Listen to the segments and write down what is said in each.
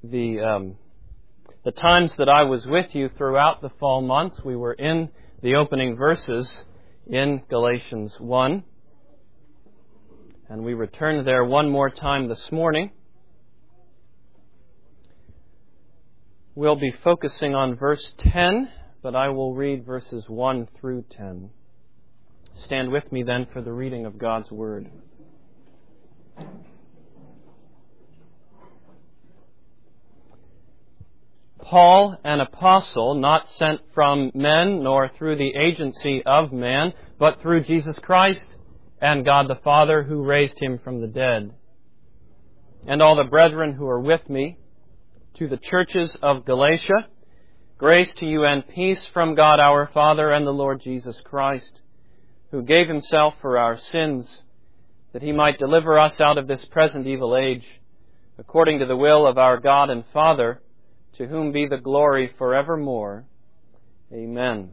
the times that I was with you throughout the fall months, we were in the opening verses in Galatians 1. And we return there one more time this morning. We'll be focusing on verse 10, but I will read verses 1 through 10. Stand with me then for the reading of God's Word. Paul, an apostle, not sent from men, nor through the agency of man, but through Jesus Christ and God the Father, who raised him from the dead. And all the brethren who are with me, to the churches of Galatia, grace to you and peace from God our Father and the Lord Jesus Christ, who gave himself for our sins, that he might deliver us out of this present evil age, according to the will of our God and Father, to whom be the glory forevermore. Amen.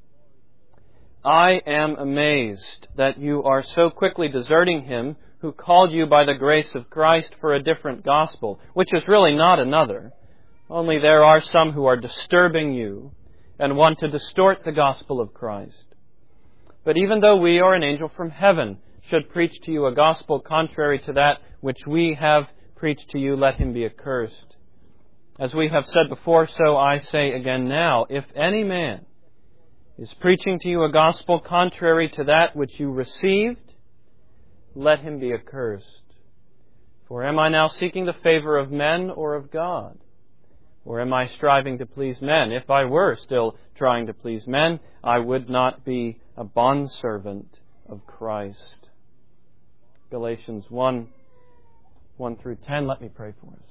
I am amazed that you are so quickly deserting him who called you by the grace of Christ for a different gospel, which is really not another. Only there are some who are disturbing you and want to distort the gospel of Christ. But even though we or an angel from heaven should preach to you a gospel contrary to that which we have preached to you, let him be accursed. As we have said before, so I say again now, if any man is preaching to you a gospel contrary to that which you received, let him be accursed. For am I now seeking the favor of men or of God? Or am I striving to please men? If I were still trying to please men, I would not be a bondservant of Christ. Galatians 1 through 10, let me pray for us.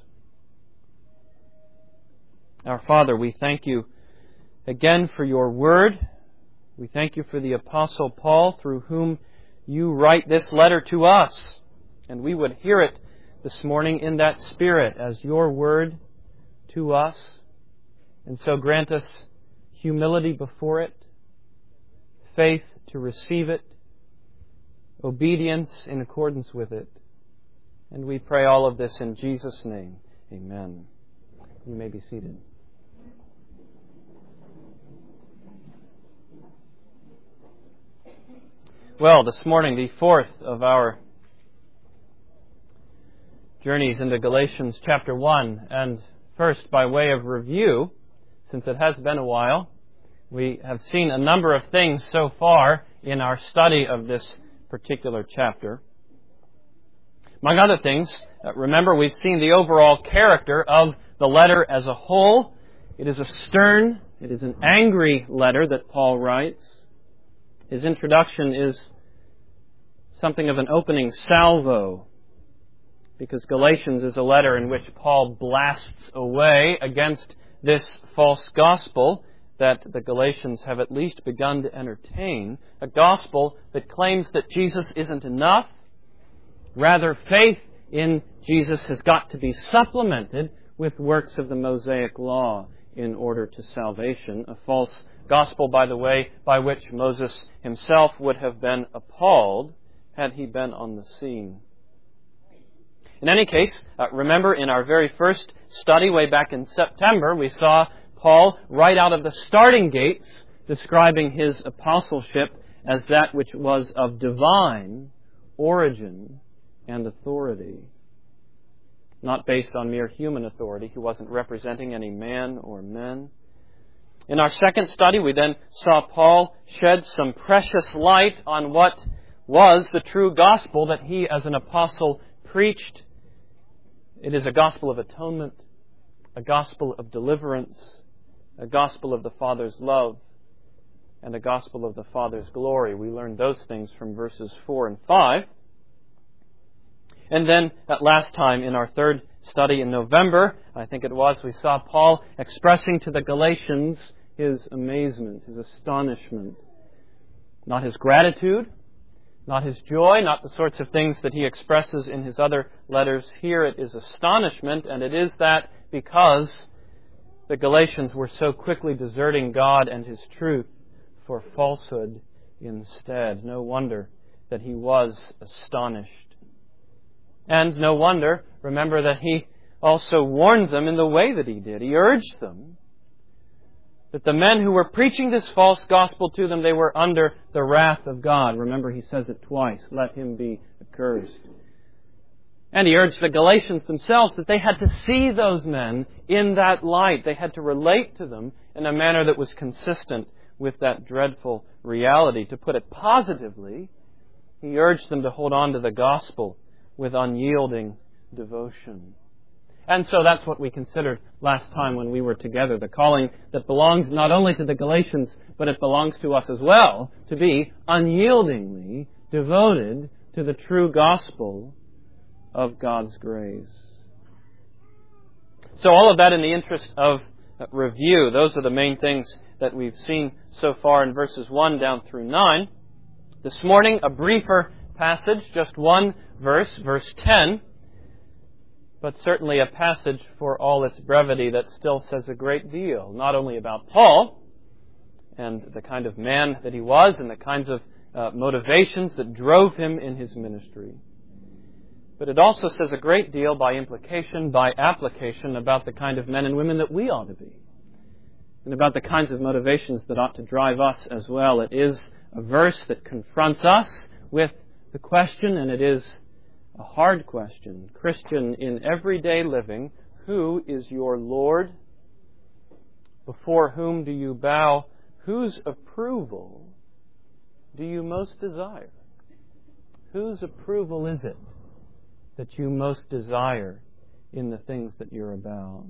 Our Father, we thank you again for your word. We thank you for the Apostle Paul, through whom you write this letter to us. And we would hear it this morning in that spirit as your word to us. And so grant us humility before it, faith to receive it, obedience in accordance with it. And we pray all of this in Jesus' name. Amen. You may be seated. Well, this morning, the fourth of our journeys into Galatians chapter 1. And first, by way of review, since it has been a while, we have seen a number of things so far in our study of this particular chapter. Among other things, remember, we've seen the overall character of the letter as a whole. It is a stern, it is an angry letter that Paul writes. His introduction is something of an opening salvo, because Galatians is a letter in which Paul blasts away against this false gospel that the Galatians have at least begun to entertain, a gospel that claims that Jesus isn't enough. Rather, faith in Jesus has got to be supplemented with works of the Mosaic law in order to salvation, a false gospel, by the way, by which Moses himself would have been appalled had he been on the scene. In any case, remember in our very first study way back in September, we saw Paul right out of the starting gates describing his apostleship as that which was of divine origin and authority, not based on mere human authority. He wasn't representing any man or men. In our second study, we then saw Paul shed some precious light on what was the true gospel that he as an apostle preached. It is a gospel of atonement, a gospel of deliverance, a gospel of the Father's love, and a gospel of the Father's glory. We learned those things from verses 4 and 5. And then, at last time, in our third study in November, I think it was, we saw Paul expressing to the Galatians his amazement, his astonishment. Not his gratitude, not his joy, not the sorts of things that he expresses in his other letters. Here it is astonishment, and it is that because the Galatians were so quickly deserting God and His truth for falsehood instead. No wonder that he was astonished. And no wonder, remember, that he also warned them in the way that he did. He urged them that the men who were preaching this false gospel to them, they were under the wrath of God. Remember, he says it twice, let him be accursed. And he urged the Galatians themselves that they had to see those men in that light. They had to relate to them in a manner that was consistent with that dreadful reality. To put it positively, he urged them to hold on to the gospel with unyielding devotion. And so that's what we considered last time when we were together, the calling that belongs not only to the Galatians, but it belongs to us as well, to be unyieldingly devoted to the true gospel of God's grace. So all of that in the interest of review. Those are the main things that we've seen so far in verses 1 down through 9. This morning, a briefer passage, just one verse, verse 10, but certainly a passage for all its brevity that still says a great deal, not only about Paul and the kind of man that he was and the kinds of motivations that drove him in his ministry, but it also says a great deal by implication, by application, about the kind of men and women that we ought to be, and about the kinds of motivations that ought to drive us as well. It is a verse that confronts us with the question, and it is a hard question. Christian, in everyday living, who is your Lord? Before whom do you bow? Whose approval do you most desire? Whose approval is it that you most desire in the things that you're about?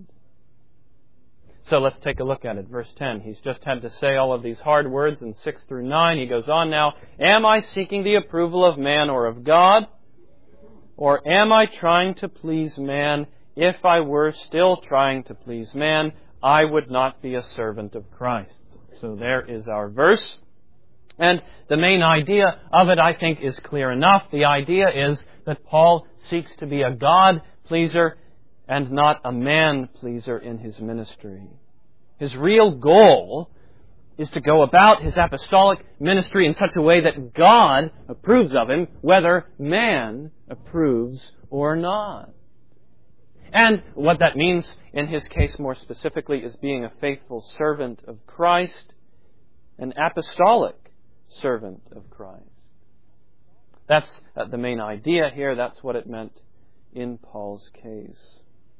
So let's take a look at it. Verse 10. He's just had to say all of these hard words in 6 through 9. He goes on now. Am I seeking the approval of man or of God? Or am I trying to please man? If I were still trying to please man, I would not be a servant of Christ. So there is our verse. And the main idea of it, I think, is clear enough. The idea is that Paul seeks to be a God-pleaser and not a man-pleaser in his ministry. His real goal is to go about his apostolic ministry in such a way that God approves of him, whether man approves or not. And what that means in his case more specifically is being a faithful servant of Christ, an apostolic servant of Christ. That's the main idea here. That's what it meant in Paul's case.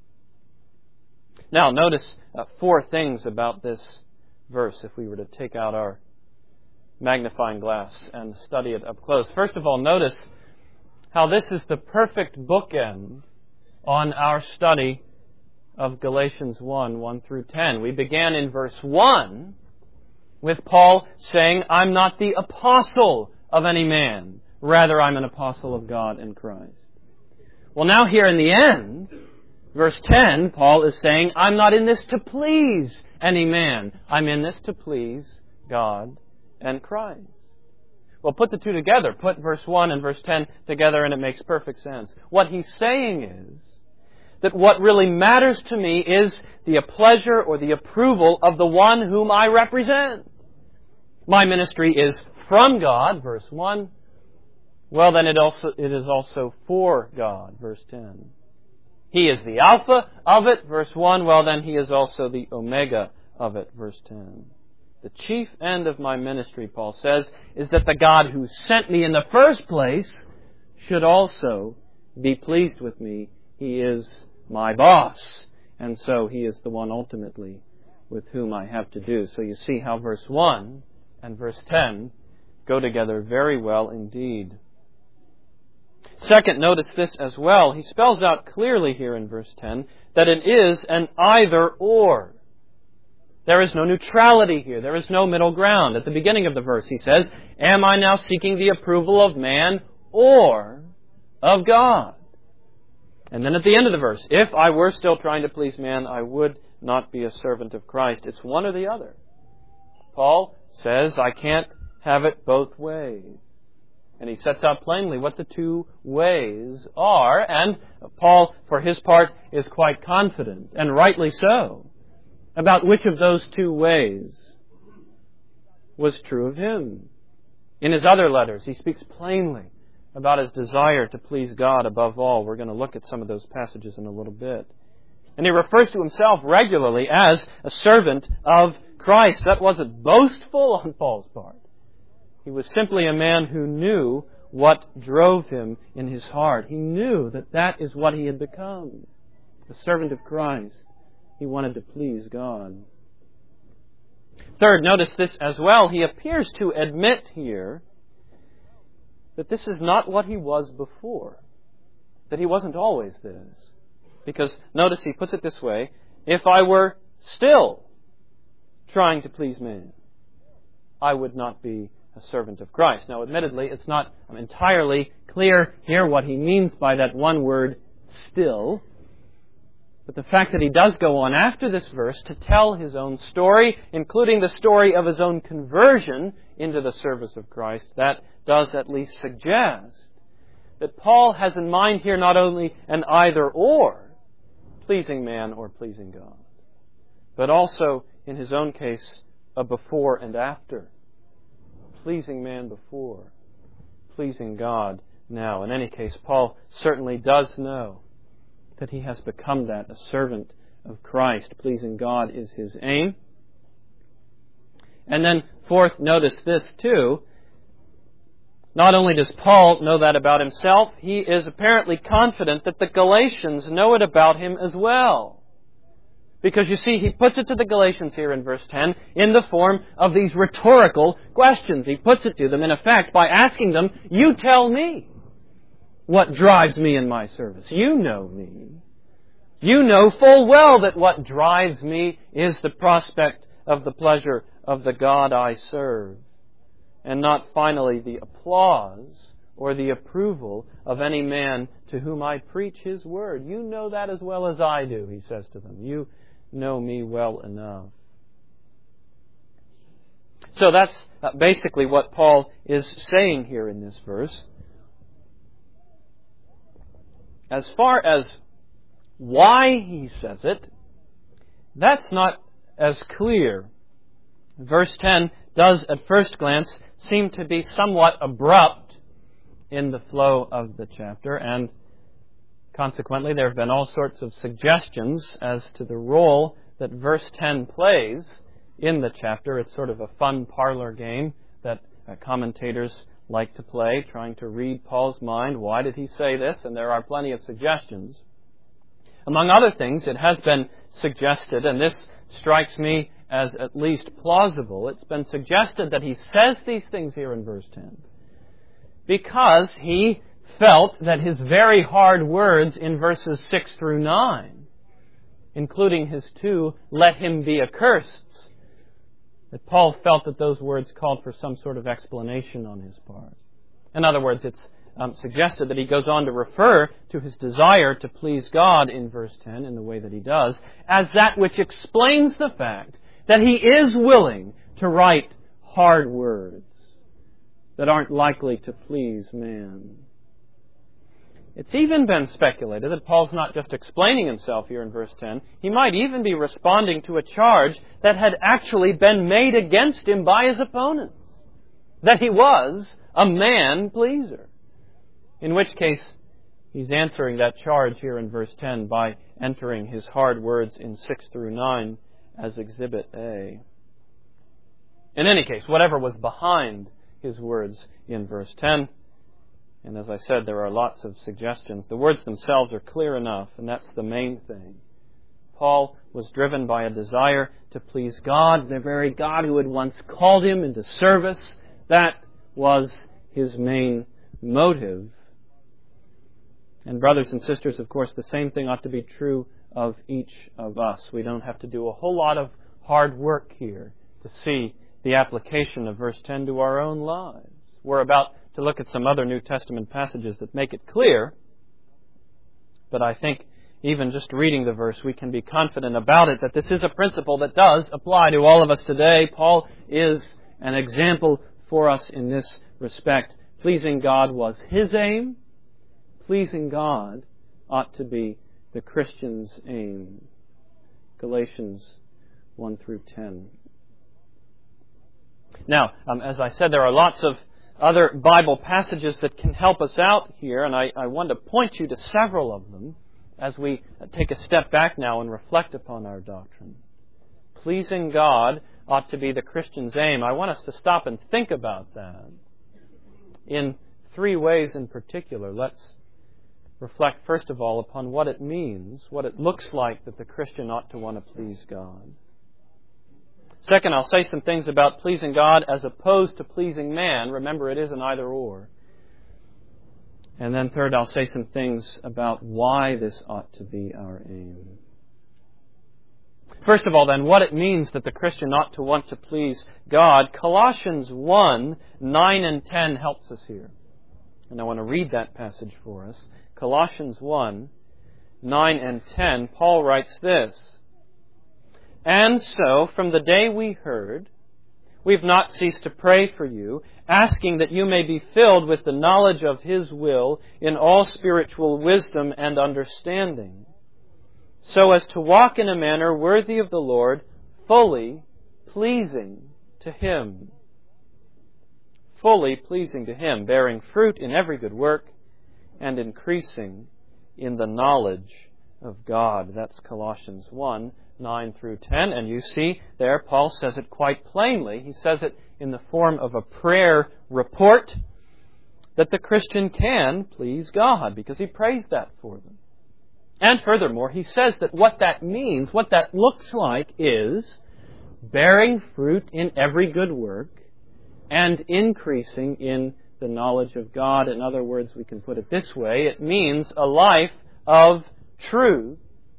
Now, notice 4 things about this verse if we were to take out our magnifying glass and study it up close. First of all, notice how this is the perfect bookend on our study of Galatians 1 through 10. We began in verse 1 with Paul saying, I'm not the apostle of any man. Rather, I'm an apostle of God and Christ. Well, now here in the end, verse 10, Paul is saying, I'm not in this to please any man. I'm in this to please God and Christ. Well, put the two together. Put verse 1 and verse 10 together and it makes perfect sense. What he's saying is that what really matters to me is the pleasure or the approval of the one whom I represent. My ministry is from God, verse 1. Well, then it is also for God, verse 10. He is the Alpha of it, verse 1. Well, then he is also the Omega of it, verse 10. The chief end of my ministry, Paul says, is that the God who sent me in the first place should also be pleased with me. He is my boss, and so he is the one ultimately with whom I have to do. So you see how verse 1 and verse 10 go together very well indeed. Second, notice this as well. He spells out clearly here in verse 10 that it is an either-or. There is no neutrality here. There is no middle ground. At the beginning of the verse, he says, am I now seeking the approval of man or of God? And then at the end of the verse, if I were still trying to please man, I would not be a servant of Christ. It's one or the other. Paul says, I can't have it both ways. And he sets out plainly what the two ways are. And Paul, for his part, is quite confident, and rightly so, about which of those two ways was true of him. In his other letters, he speaks plainly about his desire to please God above all. We're going to look at some of those passages in a little bit. And he refers to himself regularly as a servant of Christ. That wasn't boastful on Paul's part. He was simply a man who knew what drove him in his heart. He knew that that is what he had become, a servant of Christ. He wanted to please God. Third, notice this as well. He appears to admit here that this is not what he was before, that he wasn't always this. Because notice he puts it this way, if I were still trying to please man, I would not be a servant of Christ. Now, admittedly, it's not entirely clear here what he means by that one word, still. But the fact that he does go on after this verse to tell his own story, including the story of his own conversion into the service of Christ, that does at least suggest that Paul has in mind here not only an either-or, pleasing man or pleasing God, but also, in his own case, a before and after. Pleasing man before, pleasing God now. In any case, Paul certainly does know that he has become that, a servant of Christ. Pleasing God is his aim. And then, fourth, notice this too. Not only does Paul know that about himself, he is apparently confident that the Galatians know it about him as well. Because you see, he puts it to the Galatians here in verse 10 in the form of these rhetorical questions. He puts it to them, in effect, by asking them, you tell me what drives me in my service. You know me. You know full well that what drives me is the prospect of the pleasure of the God I serve, and not finally the applause or the approval of any man to whom I preach his word. You know that as well as I do, he says to them. You know me well enough. So that's basically what Paul is saying here in this verse. As far as why he says it, that's not as clear. Verse 10 does, at first glance, seem to be somewhat abrupt in the flow of the chapter, and consequently, there have been all sorts of suggestions as to the role that verse 10 plays in the chapter. It's sort of a fun parlor game that commentators like to play, trying to read Paul's mind. Why did he say this? And there are plenty of suggestions. Among other things, it has been suggested, and this strikes me as at least plausible, it's been suggested that he says these things here in verse 10 because he felt that his very hard words in verses 6 through 9, including his two, let him be accursed, that Paul felt that those words called for some sort of explanation on his part. In other words, it's suggested that he goes on to refer to his desire to please God in verse 10 in the way that he does, as that which explains the fact that he is willing to write hard words that aren't likely to please man. It's even been speculated that Paul's not just explaining himself here in verse 10. He might even be responding to a charge that had actually been made against him by his opponents, that he was a man-pleaser. In which case, he's answering that charge here in verse 10 by entering his hard words in 6 through 9 as Exhibit A. In any case, whatever was behind his words in verse 10, and as I said, there are lots of suggestions. The words themselves are clear enough, and that's the main thing. Paul was driven by a desire to please God, the very God who had once called him into service. That was his main motive. And brothers and sisters, of course, the same thing ought to be true of each of us. We don't have to do a whole lot of hard work here to see the application of verse 10 to our own lives. We're about to look at some other New Testament passages that make it clear, but I think even just reading the verse, we can be confident about it, that this is a principle that does apply to all of us today. Paul is an example for us in this respect. Pleasing God was his aim. Pleasing God ought to be the Christian's aim. Galatians 1 through 10. Now, as I said, there are lots of other Bible passages that can help us out here, and I want to point you to several of them as we take a step back now and reflect upon our doctrine. Pleasing God ought to be the Christian's aim. I want us to stop and think about that in three ways in particular. Let's reflect first of all upon what it means, what it looks like that the Christian ought to want to please God. Second, I'll say some things about pleasing God as opposed to pleasing man. Remember, it is an either-or. And then third, I'll say some things about why this ought to be our aim. First of all, then, what it means that the Christian ought to want to please God. Colossians 1, 9 and 10 helps us here. And I want to read that passage for us. Colossians 1, 9 and 10, Paul writes this, "And so, from the day we heard, we've not ceased to pray for you, asking that you may be filled with the knowledge of His will in all spiritual wisdom and understanding, so as to walk in a manner worthy of the Lord, fully pleasing to Him." Fully pleasing to Him, bearing fruit in every good work and increasing in the knowledge of God. That's Colossians 1, 9 through 10. And you see there, Paul says it quite plainly. He says it in the form of a prayer report that the Christian can please God because he prays that for them. And furthermore, he says that what that means, what that looks like is bearing fruit in every good work and increasing in the knowledge of God. In other words, we can put it this way. It means a life of truth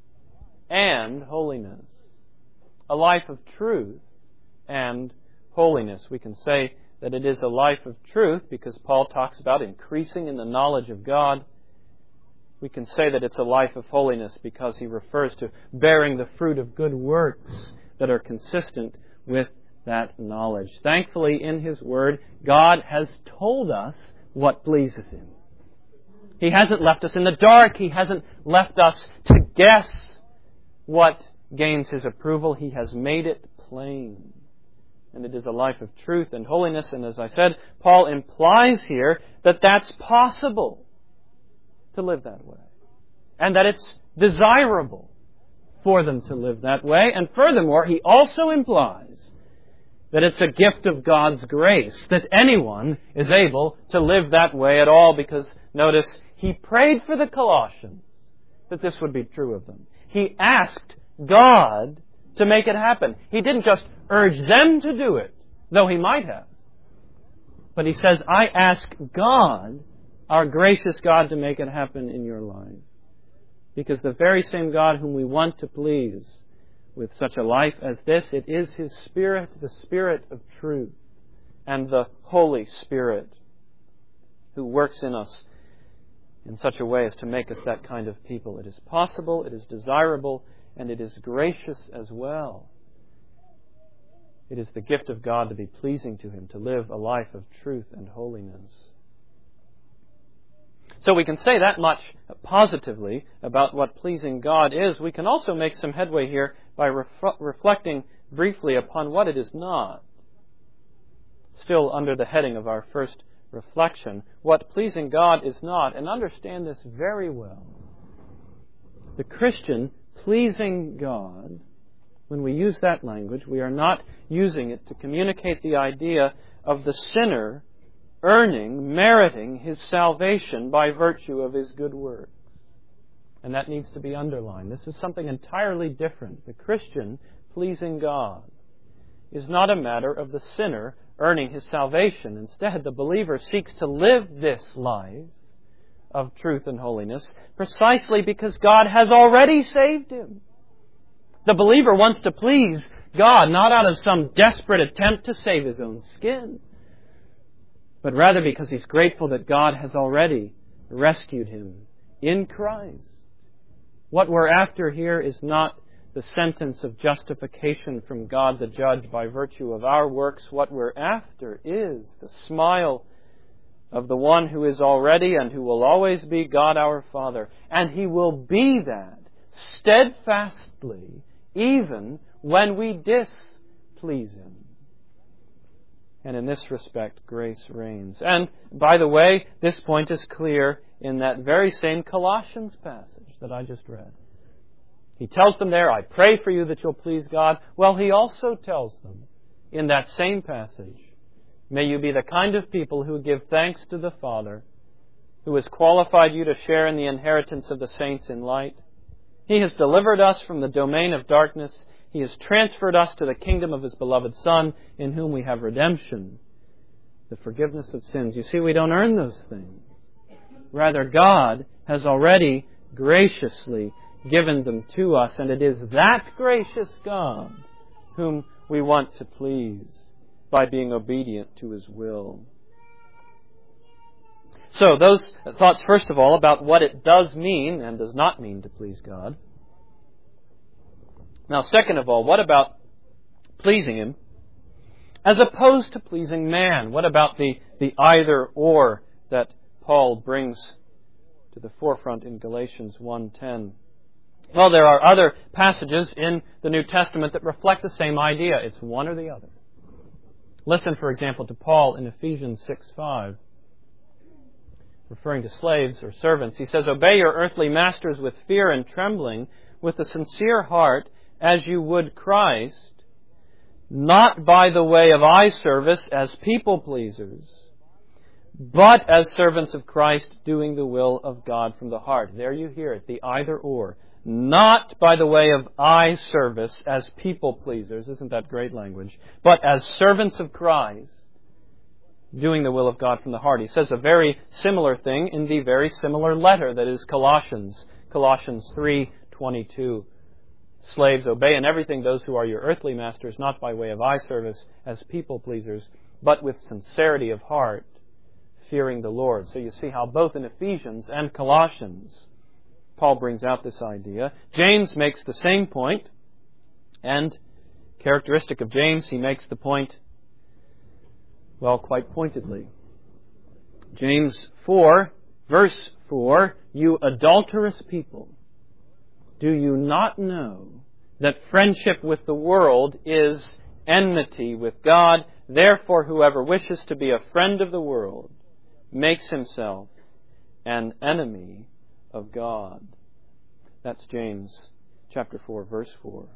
and holiness. A life of truth and holiness. We can say that it is a life of truth because Paul talks about increasing in the knowledge of God. We can say that it's a life of holiness because he refers to bearing the fruit of good works that are consistent with that knowledge. Thankfully, in His Word, God has told us what pleases Him. He hasn't left us in the dark. He hasn't left us to guess what gains His approval. He has made it plain. And it is a life of truth and holiness. And as I said, Paul implies here that that's possible to live that way. And that it's desirable for them to live that way. And furthermore, he also implies that it's a gift of God's grace, that anyone is able to live that way at all, because, notice, he prayed for the Colossians that this would be true of them. He asked God to make it happen. He didn't just urge them to do it, though he might have. But he says, I ask God, our gracious God, to make it happen in your life. Because the very same God whom we want to please with such a life as this, it is His Spirit, the Spirit of truth, and the Holy Spirit who works in us in such a way as to make us that kind of people. It is possible, it is desirable, and it is gracious as well. It is the gift of God to be pleasing to Him, to live a life of truth and holiness. So we can say that much positively about what pleasing God is. We can also make some headway here by reflecting briefly upon what it is not. Still under the heading of our first reflection, what pleasing God is not, and understand this very well. The Christian pleasing God, when we use that language, we are not using it to communicate the idea of the sinner meriting his salvation by virtue of his good works. And that needs to be underlined. This is something entirely different. The Christian pleasing God is not a matter of the sinner earning his salvation. Instead, the believer seeks to live this life of truth and holiness precisely because God has already saved him. The believer wants to please God not out of some desperate attempt to save his own skin, but rather because he's grateful that God has already rescued him in Christ. What we're after here is not the sentence of justification from God the judge by virtue of our works. What we're after is the smile of the one who is already and who will always be God our Father. And He will be that steadfastly even when we displease Him. And in this respect, grace reigns. And, by the way, this point is clear in that very same Colossians passage that I just read. He tells them there, I pray for you that you'll please God. Well, He also tells them in that same passage, may you be the kind of people who give thanks to the Father, who has qualified you to share in the inheritance of the saints in light. He has delivered us from the domain of darkness. He has transferred us to the kingdom of His beloved Son, in whom we have redemption, the forgiveness of sins. You see, we don't earn those things. Rather, God has already graciously given them to us, and it is that gracious God whom we want to please by being obedient to His will. So, those thoughts, first of all, about what it does mean and does not mean to please God. Now, second of all, what about pleasing Him as opposed to pleasing man? What about the either-or that Paul brings to the forefront in Galatians 1:10? Well, there are other passages in the New Testament that reflect the same idea. It's one or the other. Listen, for example, to Paul in Ephesians 6:5. Referring to slaves or servants, he says, obey your earthly masters with fear and trembling, with a sincere heart, as you would Christ, not by the way of eye service as people pleasers, but as servants of Christ, doing the will of God from the heart. There you hear it, the either or. Not by the way of eye service as people pleasers, isn't that great language, but as servants of Christ, doing the will of God from the heart. He says a very similar thing in the very similar letter that is Colossians 3:22. Slaves, obey in everything those who are your earthly masters, not by way of eye service as people pleasers, but with sincerity of heart, fearing the Lord. So you see how both in Ephesians and Colossians, Paul brings out this idea. James makes the same point, and characteristic of James, he makes the point, well, quite pointedly. James 4, verse 4, you adulterous people, do you not know that friendship with the world is enmity with God? Therefore, whoever wishes to be a friend of the world makes himself an enemy of God. That's James chapter 4, verse 4.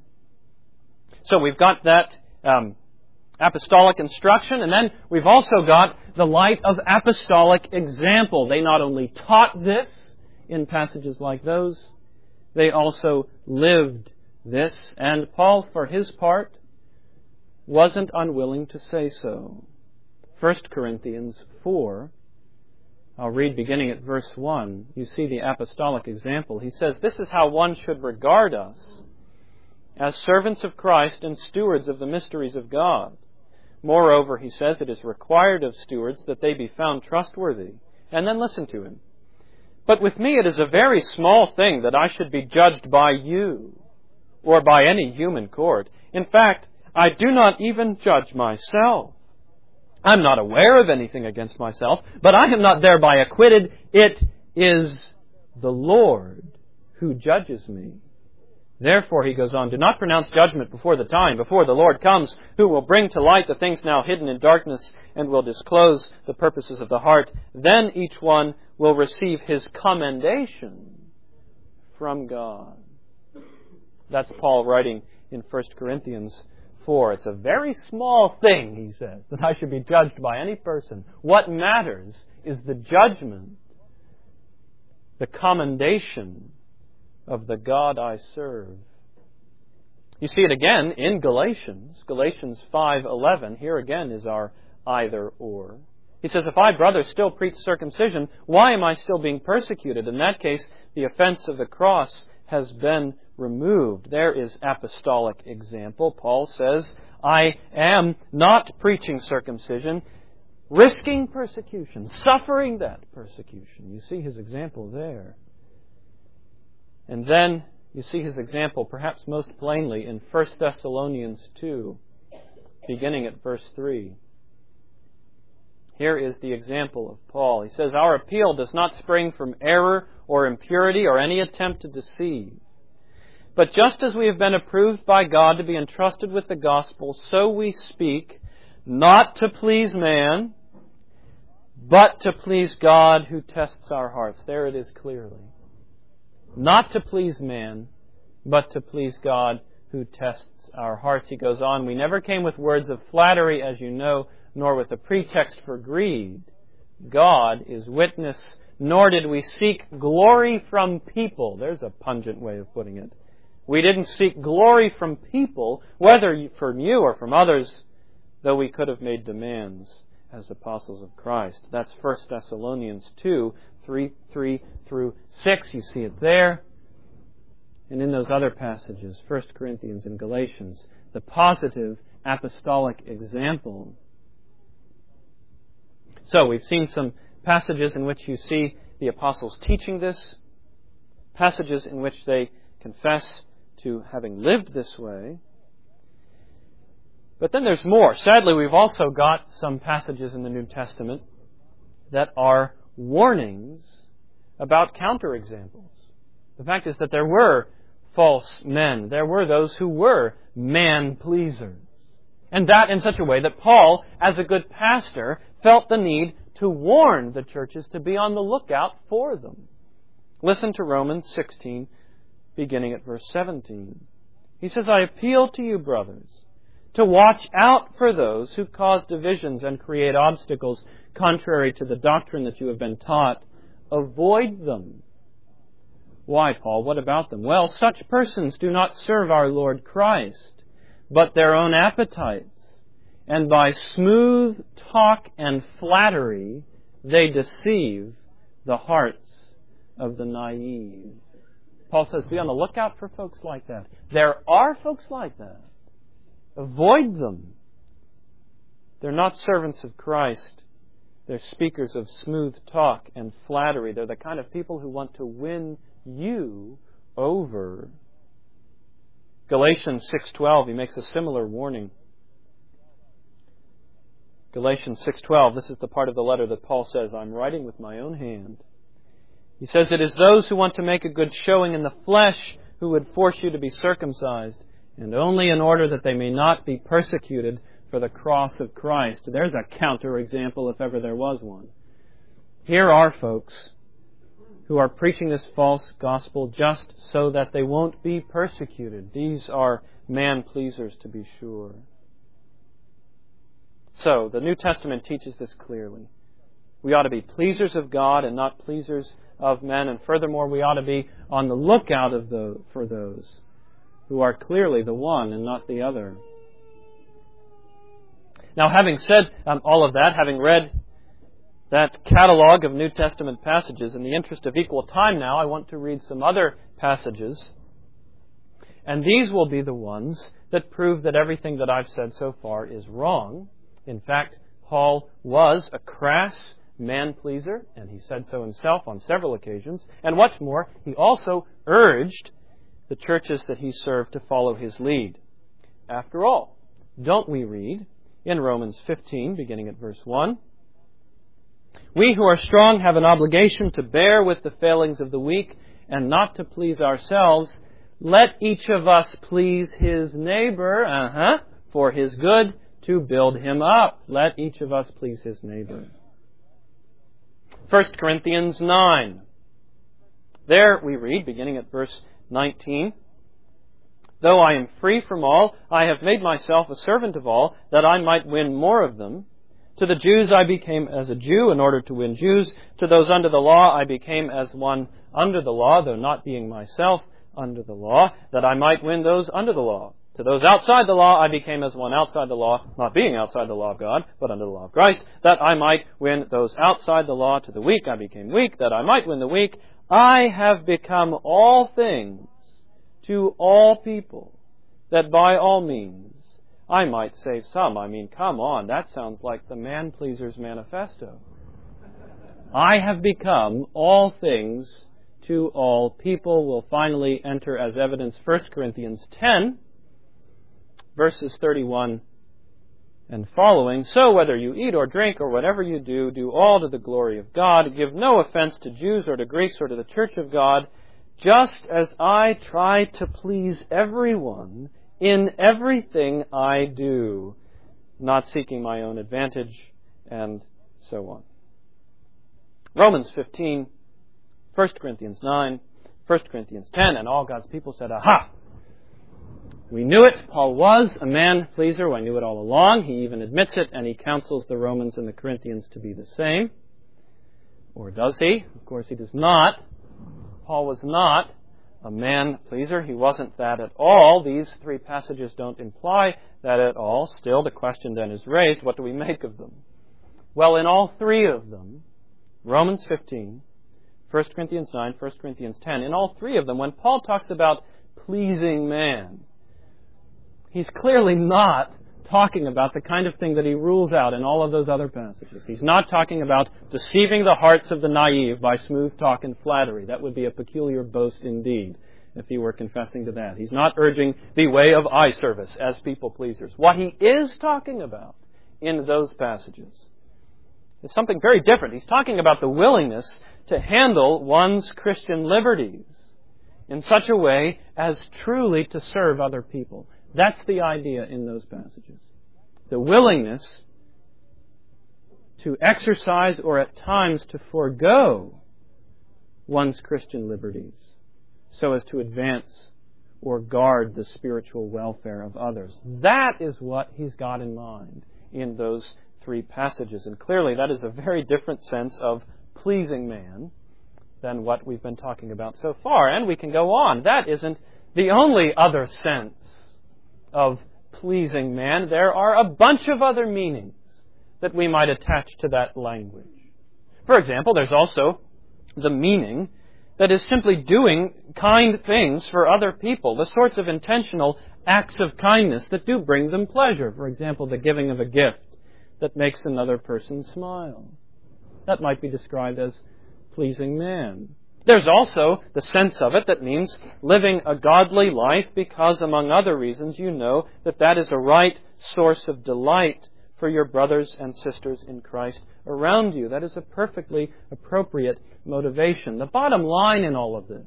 So we've got that apostolic instruction, and then we've also got the light of apostolic example. They not only taught this in passages like those, they also lived this, and Paul, for his part, wasn't unwilling to say so. 1 Corinthians 4, I'll read beginning at verse 1. You see the apostolic example. He says, this is how one should regard us, as servants of Christ and stewards of the mysteries of God. Moreover, he says, it is required of stewards that they be found trustworthy. And then listen to him. But with me it is a very small thing that I should be judged by you, or by any human court. In fact, I do not even judge myself. I'm not aware of anything against myself, but I am not thereby acquitted. It is the Lord who judges me. Therefore, he goes on, do not pronounce judgment before the time, before the Lord comes, who will bring to light the things now hidden in darkness and will disclose the purposes of the heart. Then each one will receive his commendation from God. That's Paul writing in 1 Corinthians 4. It's a very small thing, he says, that I should be judged by any person. What matters is the judgment, the commendation of the God I serve. You see it again in Galatians 5:11. Here again is our either or. He says, if I, brothers, still preach circumcision, why am I still being persecuted? In that case, the offense of the cross has been removed. There is apostolic example. Paul says, I am not preaching circumcision, risking persecution, suffering that persecution. You see his example there. And then you see his example perhaps most plainly in 1 Thessalonians 2, beginning at verse 3. Here is the example of Paul. He says, our appeal does not spring from error or impurity or any attempt to deceive. But just as we have been approved by God to be entrusted with the gospel, so we speak, not to please man, but to please God who tests our hearts. There it is clearly. not to please man, but to please God who tests our hearts. He goes on, we never came with words of flattery, as you know, nor with a pretext for greed. God is witness, nor did we seek glory from people. There's a pungent way of putting it. We didn't seek glory from people, whether from you or from others, though we could have made demands as apostles of Christ. That's 1 Thessalonians 2, 3 through 6. You see it there. And in those other passages, 1 Corinthians and Galatians, the positive apostolic example. So we've seen some passages in which you see the apostles teaching this, passages in which they confess to having lived this way. But then there's more. Sadly, we've also got some passages in the New Testament that are warnings about counterexamples. The fact is that there were false men. There were those who were man-pleasers. And that in such a way that Paul, as a good pastor, felt the need to warn the churches to be on the lookout for them. Listen to Romans 16, beginning at verse 17. He says, I appeal to you, brothers, to watch out for those who cause divisions and create obstacles contrary to the doctrine that you have been taught. Avoid them. Why, Paul? What about them? Well, such persons do not serve our Lord Christ, but their own appetites. And by smooth talk and flattery, they deceive the hearts of the naive. Paul says, be on the lookout for folks like that. There are folks like that. Avoid them. They're not servants of Christ. They're speakers of smooth talk and flattery. They're the kind of people who want to win you over. Galatians 6:12, he makes a similar warning. Galatians 6:12, this is the part of the letter that Paul says, I'm writing with my own hand. He says, it is those who want to make a good showing in the flesh who would force you to be circumcised, and only in order that they may not be persecuted for the cross of Christ. There's a counterexample if ever there was one. Here are folks who are preaching this false gospel just so that they won't be persecuted. These are man-pleasers, to be sure. So, the New Testament teaches this clearly. We ought to be pleasers of God and not pleasers of men. And furthermore, we ought to be on the lookout for those who are clearly the one and not the other. Now, having said all of that, having read that catalog of New Testament passages, in the interest of equal time now, I want to read some other passages. And these will be the ones that prove that everything that I've said so far is wrong. In fact, Paul was a crass man-pleaser, and he said so himself on several occasions. And what's more, he also urged the churches that he served to follow his lead. After all, don't we read in Romans 15, beginning at verse 1, we who are strong have an obligation to bear with the failings of the weak and not to please ourselves. Let each of us please his neighbor, for his good, to build him up. Let each of us please his neighbor. 1 Corinthians 9. There we read, beginning at verse 19, though I am free from all, I have made myself a servant of all, that I might win more of them. To the Jews I became as a Jew in order to win Jews. To those under the law I became as one under the law, though not being myself under the law, that I might win those under the law. To those outside the law I became as one outside the law, not being outside the law of God, but under the law of Christ, that I might win those outside the law. To the weak I became weak, that I might win the weak. I have become all things to all people, that by all means I might save some. I mean, come on, that sounds like the man-pleaser's manifesto. I have become all things to all people. Will finally enter as evidence 1 Corinthians 10, verses 31 and following. So whether you eat or drink or whatever you do, do all to the glory of God. Give no offense to Jews or to Greeks or to the church of God, just as I try to please everyone in everything I do, not seeking my own advantage, and so on. Romans 15, 1 Corinthians 9, 1 Corinthians 10, and all God's people said, "Aha! We knew it. Paul was a man-pleaser. I knew it all along." He even admits it, and he counsels the Romans and the Corinthians to be the same. Or does he? Of course he does not. Paul was not a man-pleaser. He wasn't that at all. These three passages don't imply that at all. Still, the question then is raised, what do we make of them? Well, in all three of them, Romans 15, 1 Corinthians 9, 1 Corinthians 10, in all three of them, when Paul talks about pleasing man, he's clearly not talking about the kind of thing that he rules out in all of those other passages. He's not talking about deceiving the hearts of the naive by smooth talk and flattery. That would be a peculiar boast indeed if he were confessing to that. He's not urging the way of eye service as people pleasers. What he is talking about in those passages is something very different. He's talking about the willingness to handle one's Christian liberties in such a way as truly to serve other people. That's the idea in those passages. The willingness to exercise or at times to forego one's Christian liberties so as to advance or guard the spiritual welfare of others. That is what he's got in mind in those three passages. And clearly that is a very different sense of pleasing man than what we've been talking about so far. And we can go on. That isn't the only other sense of pleasing man. There are a bunch of other meanings that we might attach to that language. For example, there's also the meaning that is simply doing kind things for other people, the sorts of intentional acts of kindness that do bring them pleasure. For example, the giving of a gift that makes another person smile. That might be described as pleasing man. There's also the sense of it that means living a godly life because, among other reasons, you know that that is a right source of delight for your brothers and sisters in Christ around you. That is a perfectly appropriate motivation. The bottom line in all of this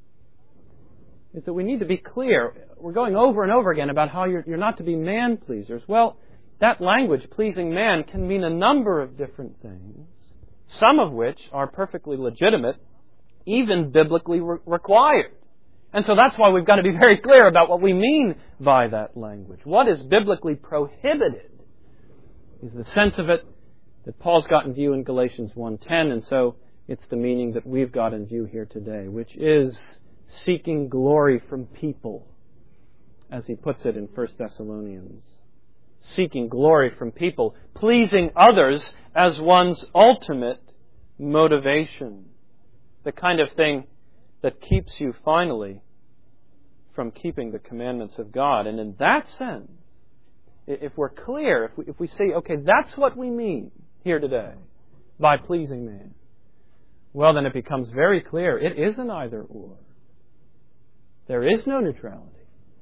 is that we need to be clear. We're going over and over again about how you're not to be man-pleasers. Well, that language, pleasing man, can mean a number of different things, some of which are perfectly legitimate, even biblically required. And so that's why we've got to be very clear about what we mean by that language. What is biblically prohibited is the sense of it that Paul's got in view in Galatians 1:10, and so it's the meaning that we've got in view here today, which is seeking glory from people, as he puts it in 1 Thessalonians. Seeking glory from people, pleasing others as one's ultimate motivation. The kind of thing that keeps you finally from keeping the commandments of God. And in that sense, if we're clear, if we say, okay, that's what we mean here today by pleasing man, well, then it becomes very clear it is an either-or. There is no neutrality.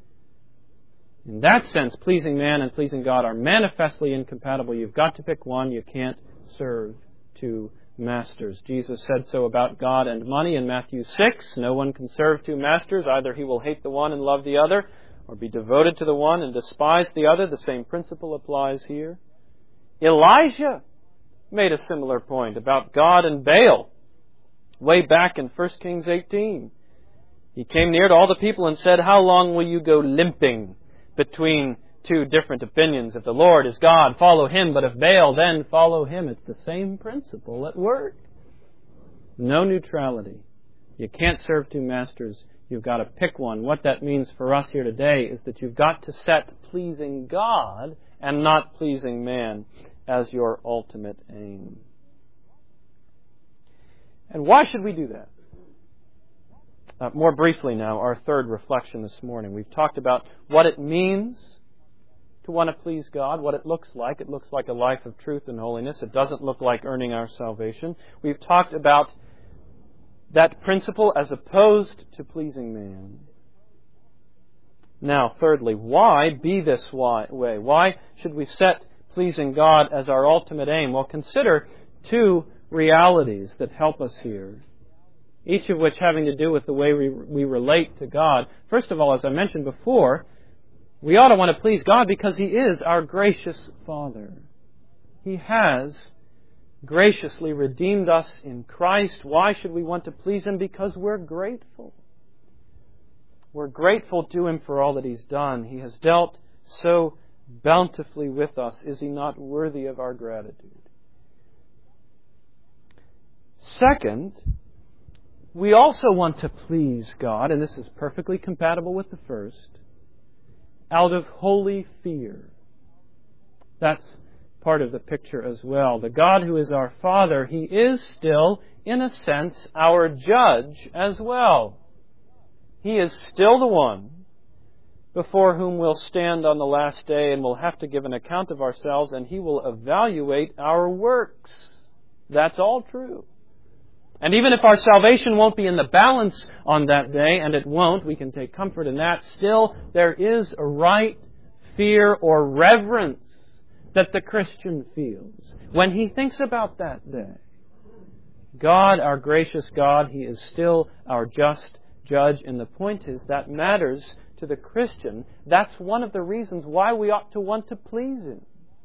In that sense, pleasing man and pleasing God are manifestly incompatible. You've got to pick one. You can't serve two masters. Jesus said so about God and money in Matthew 6. No one can serve two masters. Either he will hate the one and love the other, or be devoted to the one and despise the other. The same principle applies here. Elijah made a similar point about God and Baal way back in 1 Kings 18. He came near to all the people and said, "How long will you go limping between two different opinions? If the Lord is God, follow Him, but if Baal, then follow him." It's the same principle at work. No neutrality. You can't serve two masters. You've got to pick one. What that means for us here today is that you've got to set pleasing God and not pleasing man as your ultimate aim. And why should we do that? More briefly now, our third reflection this morning. We've talked about what it means to want to please God, what it looks like. It looks like a life of truth and holiness. It doesn't look like earning our salvation. We've talked about that principle as opposed to pleasing man. Now, thirdly, why be this way? Why should we set pleasing God as our ultimate aim? Well, consider two realities that help us here, each of which having to do with the way we relate to God. First of all, as I mentioned before, we ought to want to please God because He is our gracious Father. He has graciously redeemed us in Christ. Why should we want to please Him? Because we're grateful. We're grateful to Him for all that He's done. He has dealt so bountifully with us. Is He not worthy of our gratitude? Second, we also want to please God, and this is perfectly compatible with the first, out of holy fear. That's part of the picture as well. The God who is our Father, He is still, in a sense, our judge as well. He is still the one before whom we'll stand on the last day and we'll have to give an account of ourselves, and He will evaluate our works. That's all true. And even if our salvation won't be in the balance on that day, and it won't, we can take comfort in that, still there is a right fear or reverence that the Christian feels when he thinks about that day. God, our gracious God, He is still our just judge, and the point is that matters to the Christian. That's one of the reasons why we ought to want to please Him.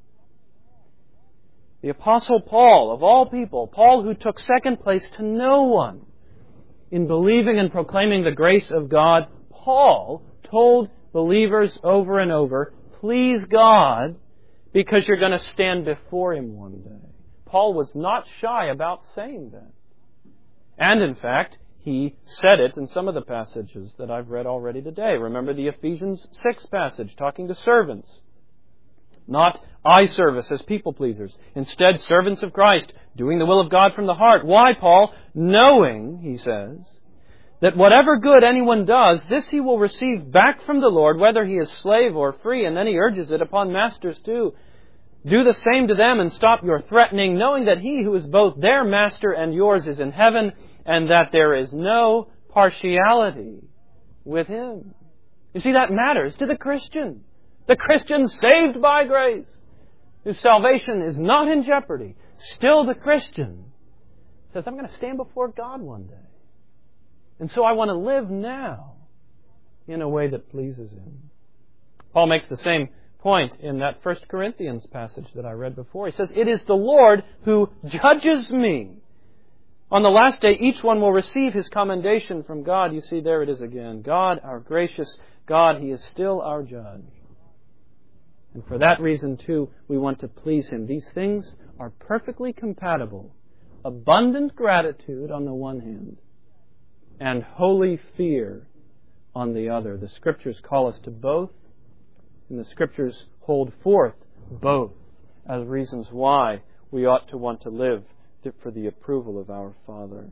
The Apostle Paul, of all people, Paul who took second place to no one in believing and proclaiming the grace of God, Paul told believers over and over, please God because you're going to stand before Him one day. Paul was not shy about saying that. And in fact, he said it in some of the passages that I've read already today. Remember the Ephesians 6 passage talking to servants. Not eye service as people pleasers. Instead, servants of Christ, doing the will of God from the heart. Why, Paul? Knowing, he says, that whatever good anyone does, this he will receive back from the Lord, whether he is slave or free. And then he urges it upon masters too. Do the same to them and stop your threatening, knowing that He who is both their master and yours is in heaven, and that there is no partiality with Him. You see, that matters to the Christian. The Christian saved by grace, whose salvation is not in jeopardy. Still the Christian says, I'm going to stand before God one day. And so I want to live now in a way that pleases Him. Paul makes the same point in that 1 Corinthians passage that I read before. He says, it is the Lord who judges me. On the last day, each one will receive his commendation from God. You see, there it is again. God, our gracious God, He is still our judge. And for that reason, too, we want to please Him. These things are perfectly compatible. Abundant gratitude on the one hand, and holy fear on the other. The Scriptures call us to both, and the Scriptures hold forth both as reasons why we ought to want to live for the approval of our Father.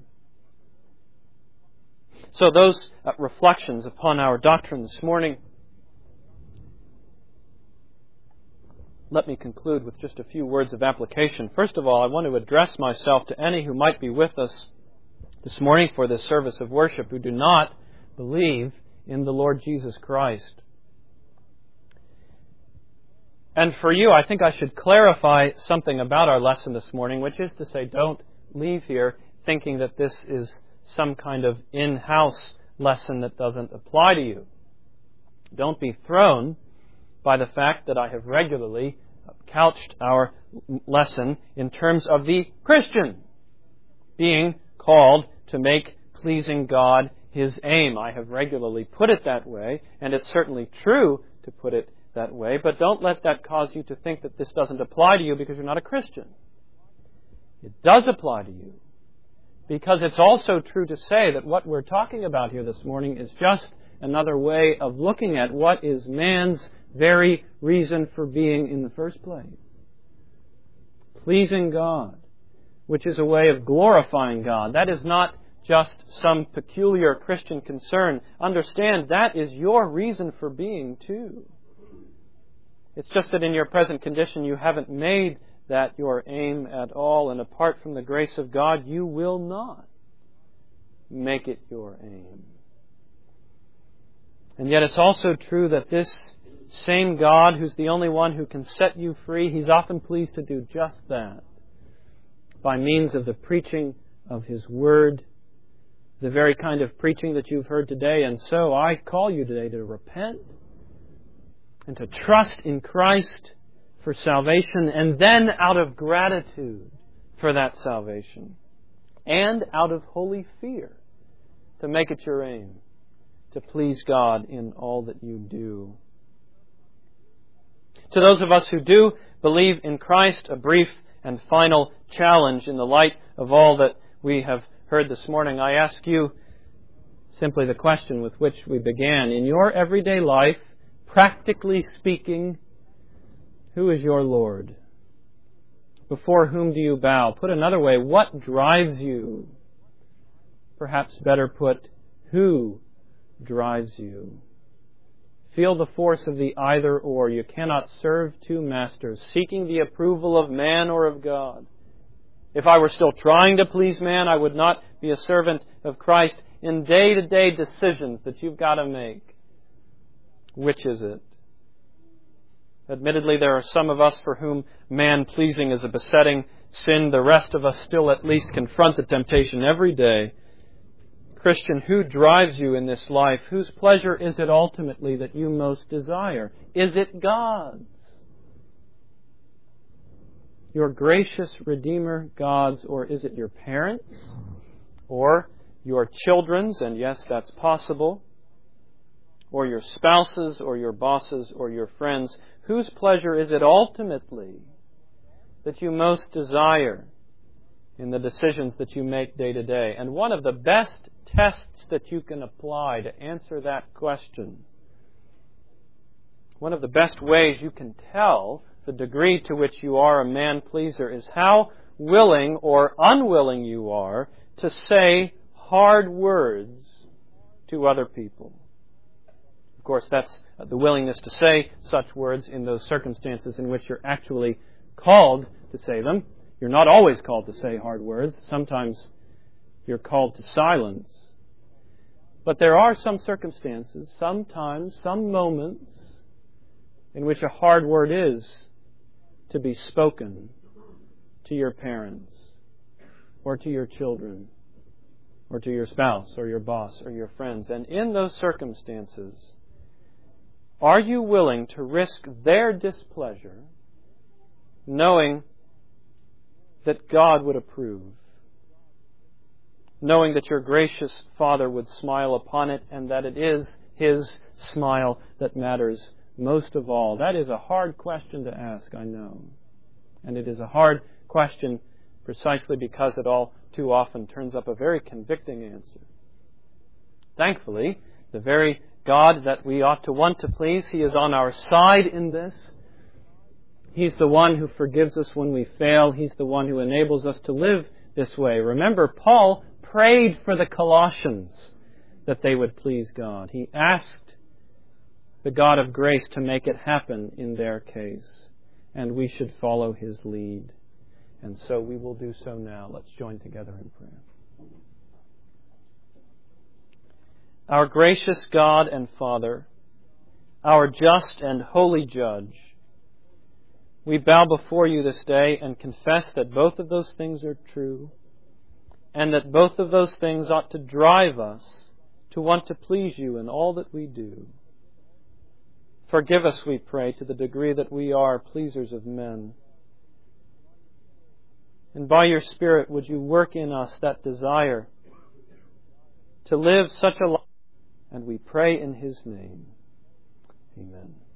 So those reflections upon our doctrine this morning. Let me conclude with just a few words of application. First of all, I want to address myself to any who might be with us this morning for this service of worship who do not believe in the Lord Jesus Christ. And for you, I think I should clarify something about our lesson this morning, which is to say, don't leave here thinking that this is some kind of in-house lesson that doesn't apply to you. Don't be thrown by the fact that I have regularly couched our lesson in terms of the Christian being called to make pleasing God his aim. I have regularly put it that way, and it's certainly true to put it that way, but don't let that cause you to think that this doesn't apply to you because you're not a Christian. It does apply to you, because it's also true to say that what we're talking about here this morning is just another way of looking at what is man's very reason for being in the first place. Pleasing God, which is a way of glorifying God. That is not just some peculiar Christian concern. Understand, that is your reason for being too. It's just that in your present condition you haven't made that your aim at all, and apart from the grace of God, you will not make it your aim. And yet it's also true that this same God, who's the only one who can set you free, He's often pleased to do just that by means of the preaching of His Word, the very kind of preaching that you've heard today. And so I call you today to repent and to trust in Christ for salvation, and then out of gratitude for that salvation, and out of holy fear, to make it your aim to please God in all that you do. To those of us who do believe in Christ, a brief and final challenge in the light of all that we have heard this morning. I ask you simply the question with which we began. In your everyday life, practically speaking, who is your Lord? Before whom do you bow? Put another way, what drives you? Perhaps better put, who drives you? Feel the force of the either or. You cannot serve two masters, seeking the approval of man or of God. If I were still trying to please man, I would not be a servant of Christ. In day-to-day decisions that you've got to make, which is it? Admittedly, there are some of us for whom man-pleasing is a besetting sin. The rest of us still at least confront the temptation every day. Christian, who drives you in this life? Whose pleasure is it ultimately that you most desire? Is it God's? Your gracious Redeemer God's, or is it your parents? Or your children's, and yes, that's possible, or your spouses, or your bosses, or your friends? Whose pleasure is it ultimately that you most desire in the decisions that you make day to day? And one of the best tests that you can apply to answer that question, one of the best ways you can tell the degree to which you are a man-pleaser, is how willing or unwilling you are to say hard words to other people. Of course, that's the willingness to say such words in those circumstances in which you're actually called to say them. You're not always called to say hard words. Sometimes you're called to silence. But there are some circumstances, sometimes, some moments, in which a hard word is to be spoken to your parents, or to your children, or to your spouse, or your boss, or your friends. And in those circumstances, are you willing to risk their displeasure, knowing that God would approve, knowing that your gracious Father would smile upon it, and that it is His smile that matters most of all? That is a hard question to ask, I know. And it is a hard question precisely because it all too often turns up a very convicting answer. Thankfully, the very God that we ought to want to please, He is on our side in this. He's the one who forgives us when we fail. He's the one who enables us to live this way. Remember, Paul prayed for the Colossians that they would please God. He asked the God of grace to make it happen in their case. And we should follow His lead. And so we will do so now. Let's join together in prayer. Our gracious God and Father, our just and holy Judge, we bow before You this day and confess that both of those things are true, and that both of those things ought to drive us to want to please You in all that we do. Forgive us, we pray, to the degree that we are pleasers of men. And by Your Spirit, would You work in us that desire to live such a life? And we pray in His name. Amen.